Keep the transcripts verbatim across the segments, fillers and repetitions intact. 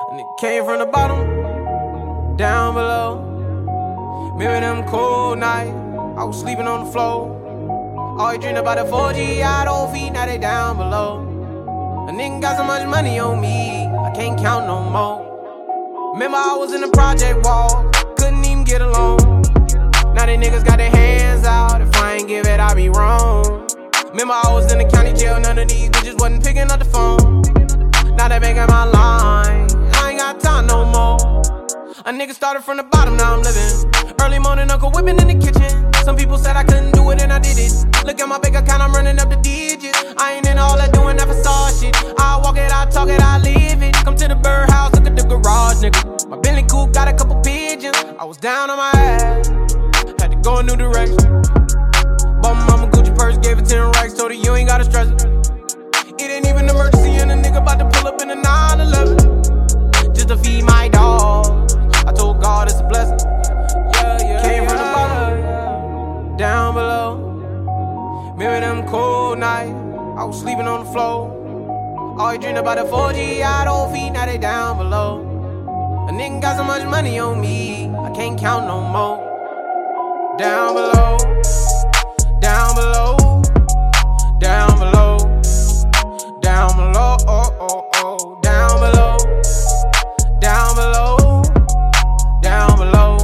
And it came from the bottom, down below. Remember them cold nights, I was sleeping on the floor. Always dreamed about the four G, I don't feed, now they down below. A nigga got so much money on me, I can't count no more. Remember I was in the project wall, couldn't even get along. Now they niggas got their hands out, if I ain't give it, I be wrong. Remember I was in the county jail, none of these bitches wasn't picking up the phone. Now they making my line, I ain't got time no more. A nigga started from the bottom, now I'm living. Early morning, Uncle whipping in the kitchen. Some people said I couldn't do it and I did it. Look at my bank account, I'm running up the digits. I ain't in all that doing that facade shit. I walk it, I talk it, I live it. Come to the birdhouse, look at the garage, nigga. My Bentley coupe got a couple pigeons. I was down on my ass, had to go a new direction. Bought my mama Gucci purse, gave her ten racks, told her you ain't gotta stress it. It ain't even an emergency and a nigga about to pull up in a nine eleven. Just to feed my dog, I told God it's a blessing. Yeah, yeah, came from the bottom, down below. Remember them cold nights, I was sleeping on the floor. Always dreamed about the four G, I don't feed, now they down below. A nigga got so much money on me, I can't count no more. Down below, down below, down below, down below, oh, oh, oh, down below, down below, down below,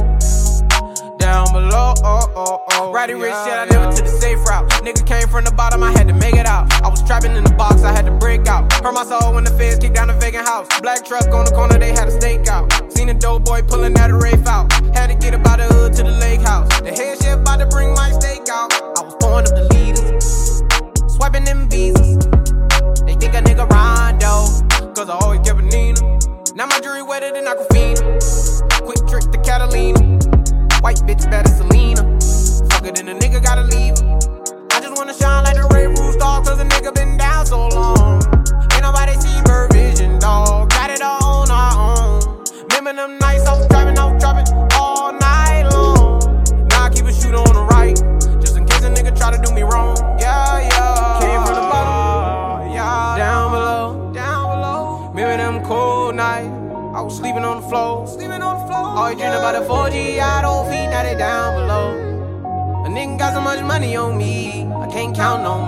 down below, oh, oh, oh. Righty rich shit, I never took the safe route. Nigga came from the bottom, I had to make it out. I was trapping in the box, I had to break out. Hurt my soul when the feds kicked down the vacant house. Black truck on the corner, they had a stake out. Seen a dope boy pulling out a Rafe out. Had to get about the hood to the lake house. The head chef about to bring my steak out. I was pouring up the leaders, swiping them visas. They think a nigga Rondo, cause I always kept a Nina. Now my jewelry wetter than Aquafina. Quick trick to Catalina. White bitch better Selena. Fuck it, then a nigga gotta leave her. I just wanna shine like the Ray Roof star, cause a nigga been down so long. Ain't nobody see bird vision, dog. Got it all on our own. Remember them nights I was driving, I was dropping all night long. Now I keep a shooter on the right, just in case a nigga try to do me wrong. Yeah, yeah. Came from the bottom, yeah. Down below, down below. Remember them cold nights, I was sleeping on the floor. Sleeping on the floor. Always dreamed about the four G, I don't feed, now they down below. A nigga got so much money on me, I can't count no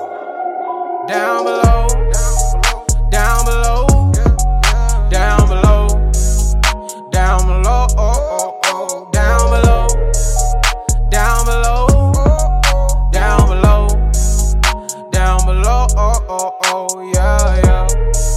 more. Down below, down below, down below, down below, oh, oh, oh, down below, down below, down below, down below, oh, oh, oh, yeah, yeah.